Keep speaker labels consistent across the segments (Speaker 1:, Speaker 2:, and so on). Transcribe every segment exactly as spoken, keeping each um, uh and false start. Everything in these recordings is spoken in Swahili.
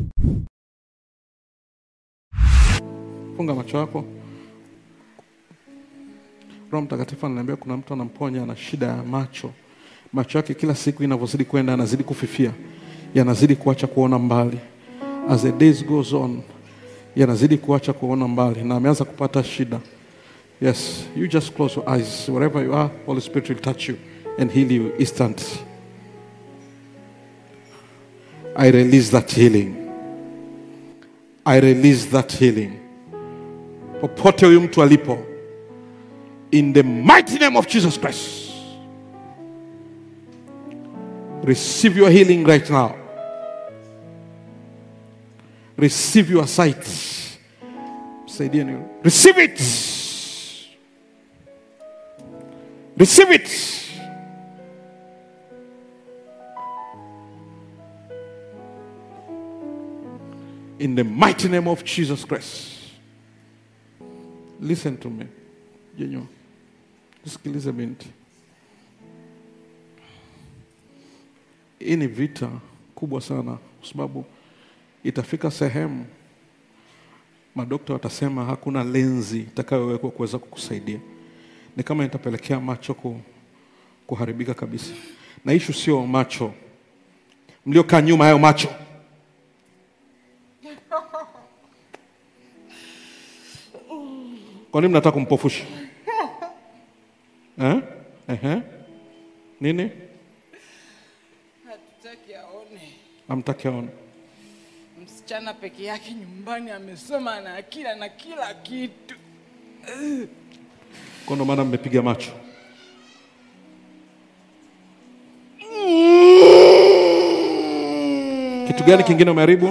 Speaker 1: Funga macho yako. Roho Mtakatifu ananiambia kuna mtu anamponya ana shida ya macho. Macho yake kila siku inavyozidi kwenda yanazidi kufifia. Yanazidi kuacha kuona mbali. As the days goes on, yanazidi kuacha kuona mbali na ameanza kupata shida. Yes, you just close your eyes. Wherever you are, Holy Spirit will touch you and heal you instantly. I release that healing. I release that healing. Popote huyu mtu alipo, in the mighty name of Jesus Christ, receive your healing right now. Receive your sight. Receive it. Receive it. In the mighty name of Jesus Christ. Listen to me. Jenyo. Sikiliza binti. Hii ni vita kubwa sana kwa sababu itafika sehemu madokta watasema hakuna lenzi itakayowekwa kuweza kukusaidia. Ni kama itapelekea macho kuharibika kabisa. Na issue sio macho. Mliokaa nyuma hayo macho. Kwa nini mnataka kumpofusha? Eh? Eh? Nini?
Speaker 2: Hatutaki aone.
Speaker 1: Hamtaki aone.
Speaker 2: Msichana peke yake nyumbani amesoma na akila na kila kitu.
Speaker 1: Kwa ndo maana mmepiga macho. Kitu gani kingine umeharibu?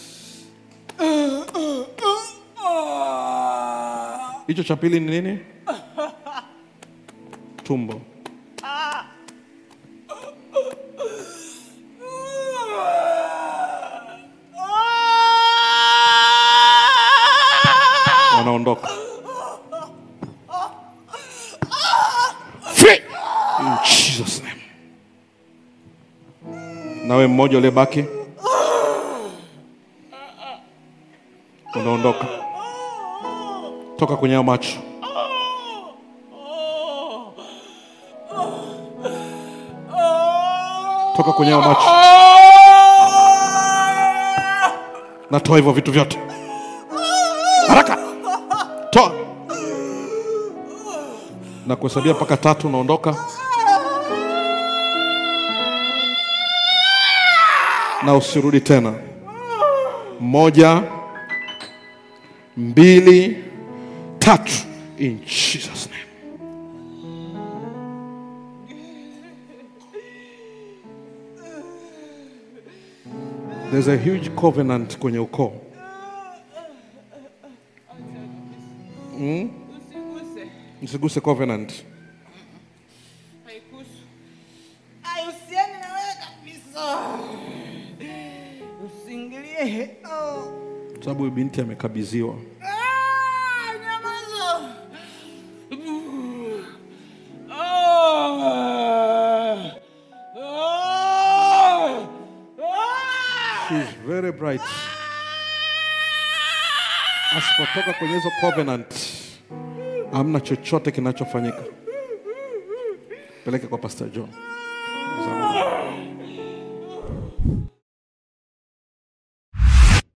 Speaker 1: Hicho cha pili ni nini? Tumbo. Wanaondoka. Free! In Jesus' name. Nawe mmoja ule baki. Unaondoka. Toka kwenye macho. Toka kwenye macho. Natoa hivyo vitu vyote. Haraka. Toa. Na kuhesabia mpaka tatu unaondoka. Na usirudi tena. Moja, mbili, tatu. In Jesus' name. There's a huge covenant kwenye ukoo. Mm?
Speaker 2: Usiguse.
Speaker 1: Usiguse covenant.
Speaker 2: Haikusu. Ayusiani na wewe kabisa. Usingilie. Oh.
Speaker 1: Sababu binti amekabidhiwa.
Speaker 2: Ah, nyamaza. Oh. Oh.
Speaker 1: She's very bright. Asipotoka kwenye hizo covenant, hamna chochote kinachofanyika. Peleke kwa Pastor John.